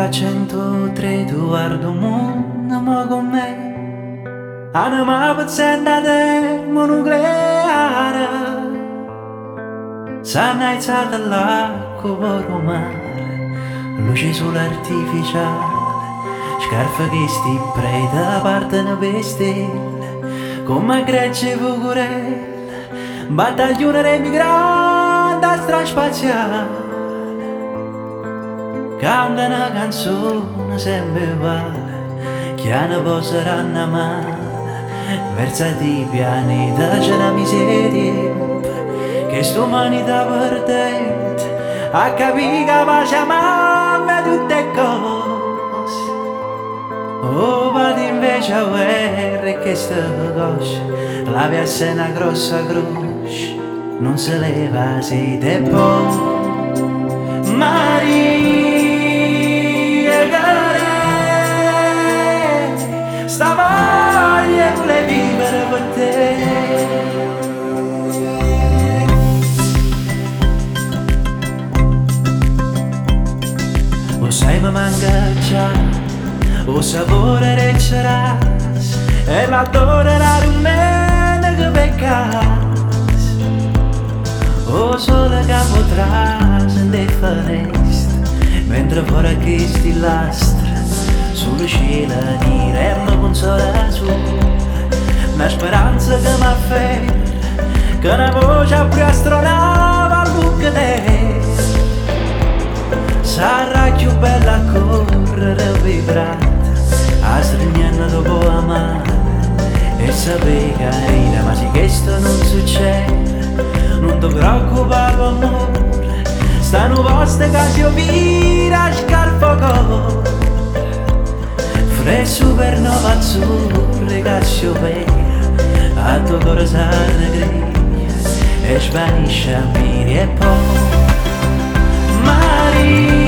a 103 tu guardo mondo mo con me. Anima pazienta termonucleare. S'hanno alzata l'acqua per il mare. Luce sull'artificiale. Scarfa che sti preda partono per stelle. Come grecce fugurelle. Battaglione dei migranti straspaziale. Canta una canzone sempre uguale, che ne poseranno a mano, versati pianeta c'è la miseria, che st'umanità perdente, a capire che pace mamma tutte cose. Oh, vado invece a guerra e che sta coscia, la piazza è una grossa croce, non si leva se te poi. Maria care, sta voglia vuole vivere per te. O sai mi manca già, o sapore del ceras, e l'odore da rumena che pecca. O sole che potrà sentire finestre, mentre fuori questi lastra, sul cielo nero e mi consola su. Una speranza che mi afferra, che una voce più astronava al buco te. Sarà più bella a correre vibrata, a strignare dopo amare, e sapere carina, ma se questo non succede, non ti preoccupare amore, stanno poste che si vira scarpo corre. Fre supernova azzurre che si opera, a tuo cuore s'allegria, e svanisce a miri e poi Maria.